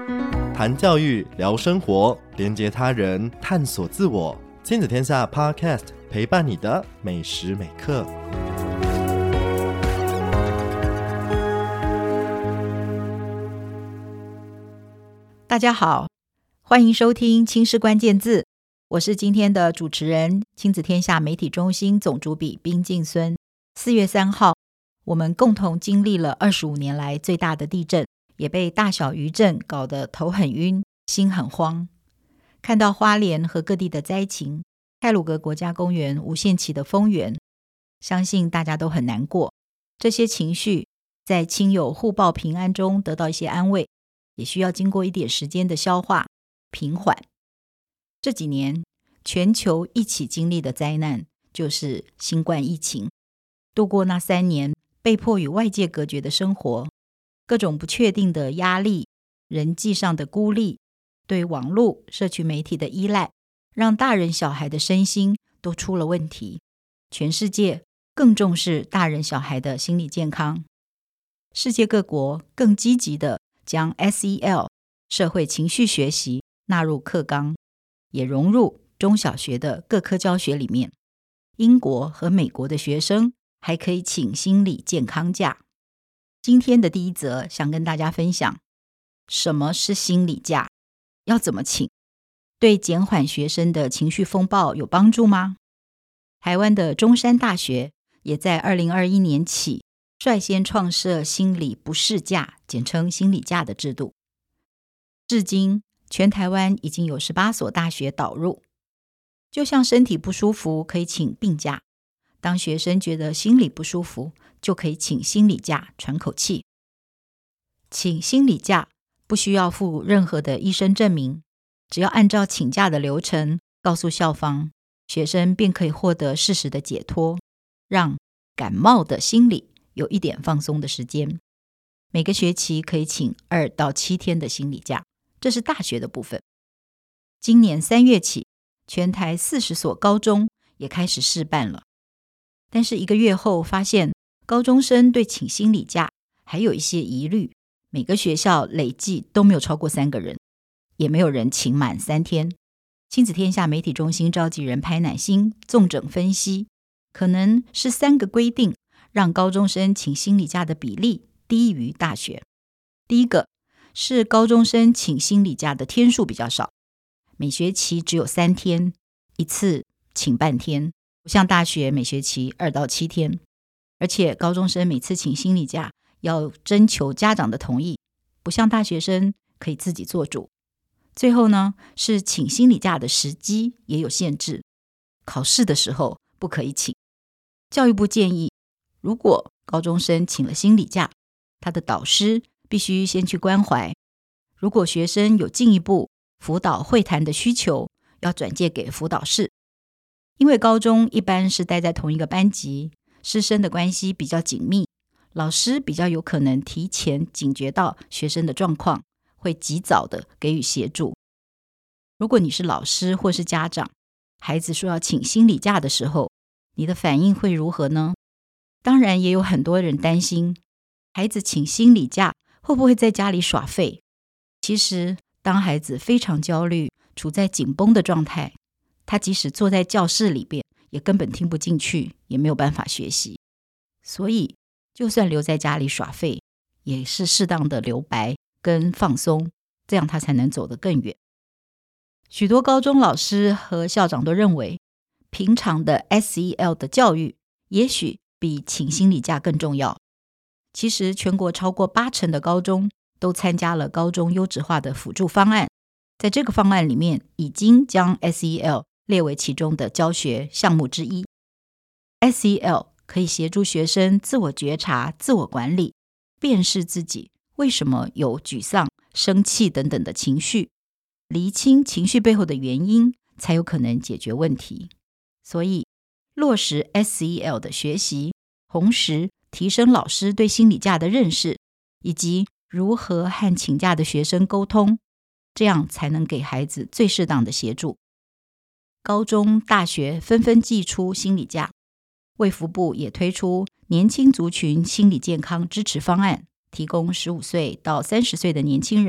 谈教育，聊生活，连结他人，探索自我。亲子天下 Podcast 陪伴你的每时每刻。 大家好，欢迎收听亲师关键字，我是今天的主持人，亲子天下媒体中心总主笔宾静孙。4月3号，我们共同经历了25年来最大的地震，也被大小余震搞得头很晕，心很慌。看到花莲和各地的灾情，太鲁阁国家公园无限期的封园，相信大家都很难过。这些情绪在亲友互报平安中得到一些安慰，也需要经过一点时间的消化平缓。这几年全球一起经历的灾难就是新冠疫情。度过那3年被迫与外界隔绝的生活，各种不确定的压力，人际上的孤立，对网络社群媒体的依赖，让大人小孩的身心都出了问题。全世界更重视大人小孩的心理健康，世界各国更积极地将 SEL 社会情绪学习纳入课纲，也融入中小学的各科教学里面。英国和美国的学生还可以请心理健康假。今天的第一则想跟大家分享，什么是心理假？要怎么请？对减缓学生的情绪风暴有帮助吗？台湾的中山大学也在2021年起率先创设心理不适假，简称心理假的制度。至今全台湾已经有18所大学导入。就像身体不舒服可以请病假，当学生觉得心理不舒服，就可以请心理假喘口气。请心理假不需要附任何的医生证明，只要按照请假的流程告诉校方，学生便可以获得适时的解脱，让感冒的心理有一点放松的时间。每个学期可以请2到7天的心理假，这是大学的部分。今年3月起，全台40所高中也开始试办了。但是1个月后发现，高中生对请心理假还有一些疑虑，每个学校累计都没有超过3个人，也没有人请满3天。亲子天下媒体中心召集人潘乃馨纵整分析，可能是3个规定让高中生请心理假的比例低于大学。第一个是高中生请心理假的天数比较少，每学期只有3天，一次请半天，不像大学每学期2到7天。而且高中生每次请心理假要征求家长的同意，不像大学生可以自己做主。最后呢，是请心理假的时机也有限制，考试的时候不可以请。教育部建议，如果高中生请了心理假，他的导师必须先去关怀，如果学生有进一步辅导会谈的需求，要转介给辅导室。因为高中一般是待在同一个班级，师生的关系比较紧密，老师比较有可能提前警觉到学生的状况，会及早的给予协助。如果你是老师或是家长，孩子说要请心理假的时候，你的反应会如何呢？当然也有很多人担心，孩子请心理假会不会在家里耍废？其实当孩子非常焦虑，处在紧绷的状态，他即使坐在教室里边，也根本听不进去，也没有办法学习。所以就算留在家里耍废，也是适当的留白跟放松，这样他才能走得更远。许多高中老师和校长都认为，平常的 SEL 的教育也许比请心理假更重要。其实全国超过80%的高中都参加了高中优质化的辅助方案，在这个方案里面已经将 SEL 列为其中的教学项目之一。 SEL 可以协助学生自我觉察、自我管理，辨识自己为什么有沮丧、生气等等的情绪，厘清情绪背后的原因，才有可能解决问题。所以落实 SEL 的学习，同时提升老师对心理假的认识，以及如何和请假的学生沟通，这样才能给孩子最适当的协助。高中、大学纷纷祭出心理假，卫福部也推出年轻族群心理健康支持方案，提供15岁到30岁的年轻人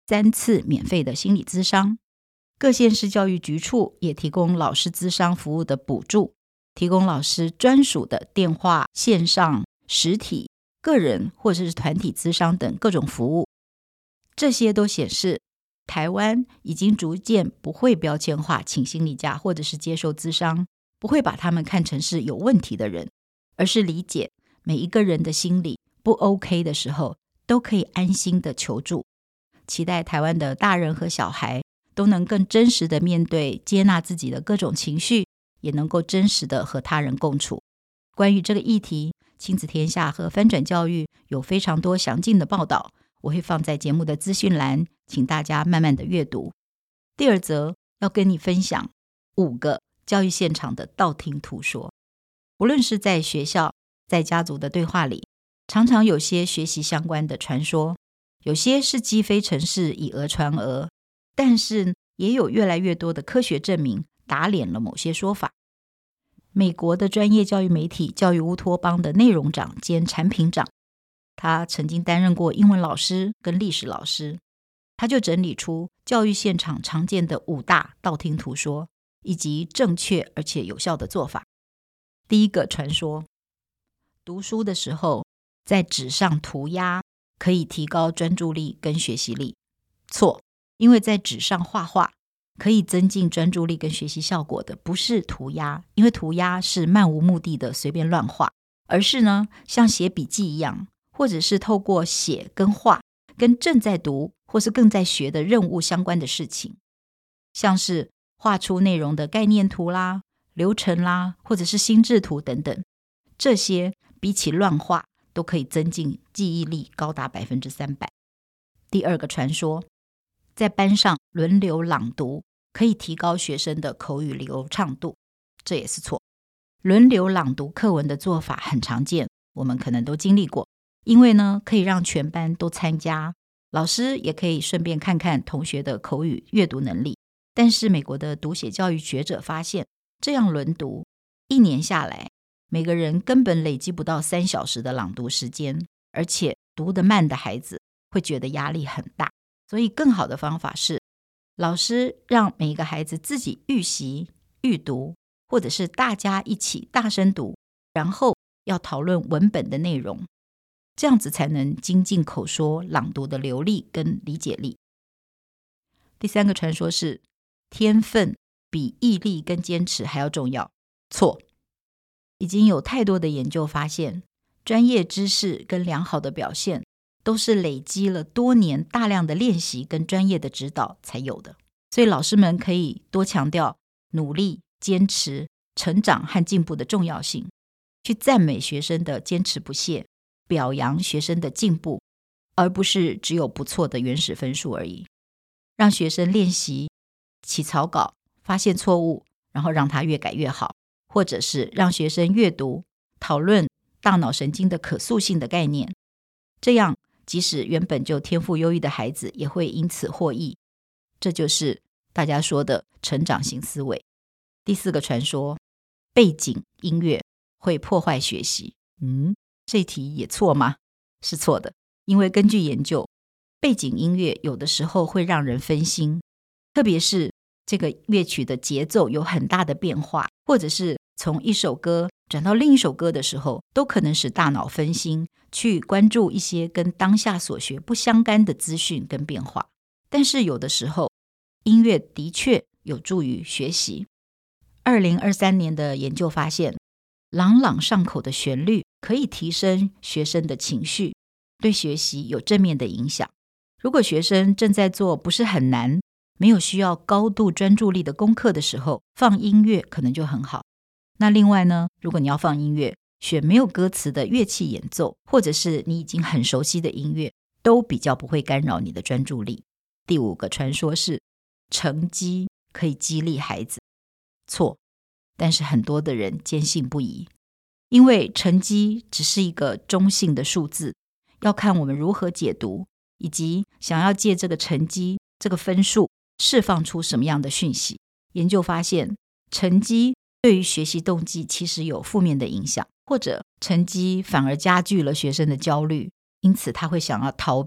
3次免费的心理咨商。各县市教育局处也提供老师咨商服务的补助，提供老师专属的电话、线上、实体、个人或者是团体咨商等各种服务。这些都显示台湾已经逐渐不会标签化请心理假或者是接受咨商，不会把他们看成是有问题的人，而是理解每一个人的心理不 OK 的时候都可以安心的求助。期待台湾的大人和小孩都能更真实的面对接纳自己的各种情绪，也能够真实的和他人共处。关于这个议题，亲子天下和翻转教育有非常多详尽的报道，我会放在节目的资讯栏，请大家慢慢的阅读。第二则要跟你分享5个教育现场的道听途说。无论是在学校，在家族的对话里，常常有些学习相关的传说，有些是积非成是，以讹传讹，但是也有越来越多的科学证明打脸了某些说法。美国的专业教育媒体教育乌托邦的内容长兼产品长，他曾经担任过英文老师跟历史老师，他就整理出教育现场常见的5大道听途说，以及正确而且有效的做法。第一个传说，读书的时候在纸上涂鸦可以提高专注力跟学习力。错，因为在纸上画画可以增进专注力跟学习效果的不是涂鸦，因为涂鸦是漫无目的的随便乱画，而是呢像写笔记一样，或者是透过写跟画跟正在读或是更在学的任务相关的事情，像是画出内容的概念图啦、流程啦，或者是心智图等等，这些比起乱画都可以增进记忆力高达300%。第二个传说，在班上轮流朗读可以提高学生的口语流畅度，这也是错。轮流朗读课文的做法很常见，我们可能都经历过，因为呢可以让全班都参加，老师也可以顺便看看同学的口语阅读能力。但是美国的读写教育学者发现，这样轮读1年下来，每个人根本累积不到3小时的朗读时间，而且读得慢的孩子会觉得压力很大。所以更好的方法是，老师让每一个孩子自己预习、预读，或者是大家一起大声读，然后要讨论文本的内容，这样子才能精进口说朗读的流利跟理解力。第3个传说是，天分比毅力跟坚持还要重要。错，已经有太多的研究发现，专业知识跟良好的表现都是累积了多年大量的练习跟专业的指导才有的。所以老师们可以多强调努力、坚持、成长和进步的重要性，去赞美学生的坚持不懈，表扬学生的进步，而不是只有不错的原始分数而已。让学生练习起草稿，发现错误，然后让他越改越好，或者是让学生阅读、讨论大脑神经的可塑性的概念，这样即使原本就天赋优异的孩子也会因此获益。这就是大家说的成长型思维。第4个传说，背景音乐会破坏学习。这题也错吗？是错的，因为根据研究，背景音乐有的时候会让人分心，特别是这个乐曲的节奏有很大的变化，或者是从一首歌转到另一首歌的时候，都可能使大脑分心，去关注一些跟当下所学不相干的资讯跟变化。但是有的时候，音乐的确有助于学习。2023年的研究发现，朗朗上口的旋律可以提升学生的情绪，对学习有正面的影响。如果学生正在做不是很难、没有需要高度专注力的功课的时候，放音乐可能就很好。那另外呢，如果你要放音乐，选没有歌词的乐器演奏，或者是你已经很熟悉的音乐，都比较不会干扰你的专注力。第5个传说是，成绩可以激励孩子。错，但是很多的人坚信不疑，因为成绩只是一个中性的数字，要看我们如何解读，以及想要借这个成绩、这个分数释放出什么样的讯息。研究发现，成绩对于学习动机其实有负面的影响，或者成绩反而加剧了学生的焦虑，因此他会想要逃避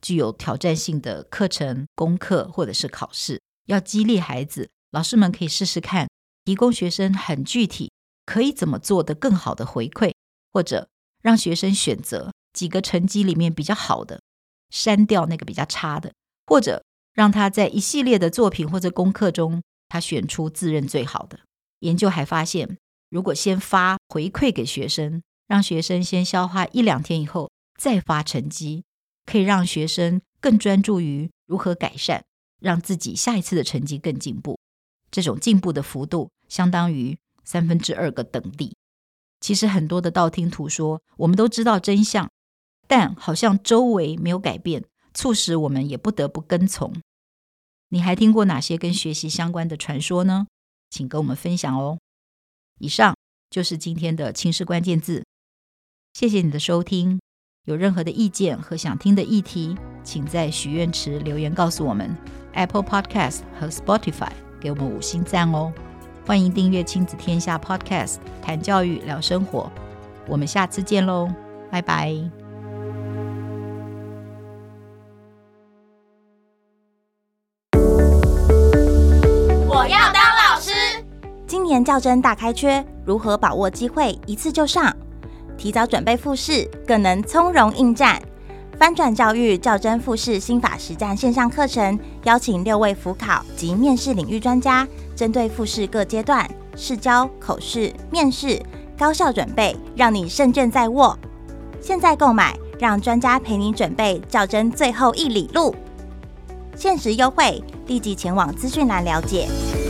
具有挑战性的课程、功课或者是考试，要激励孩子，老师们可以试试看，提供学生很具体可以怎么做的更好的回馈，或者让学生选择几个成绩里面比较好的，删掉那个比较差的，或者让他在一系列的作品或者功课中，他选出自认最好的。研究还发现，如果先发回馈给学生，让学生先消化1-2天以后再发成绩，可以让学生更专注于如何改善，让自己下一次的成绩更进步。这种进步的幅度相当于2/3个等第。其实很多的道听途说，我们都知道真相，但好像周围没有改变，促使我们也不得不跟从。你还听过哪些跟学习相关的传说呢？请跟我们分享哦。以上就是今天的青师关键字，谢谢你的收听。有任何的意见和想听的议题，请在许愿池留言告诉我们。 Apple Podcast 和 Spotify 给我们5星赞哦。欢迎订阅亲子天下 Podcast， 谈教育聊生活。我们下次见喽，拜拜。 我要当老师。今年教甄大开缺，如何把握机会一次就上？提早准备复试，更能从容应战。翻转教育教甄复试心法实战线上课程，邀请6位辅考及面试领域专家，针对复试各阶段试教、口试、面试，高效准备，让你胜券在握。现在购买，让专家陪你准备教甄最后1里路。限时优惠，立即前往资讯栏了解。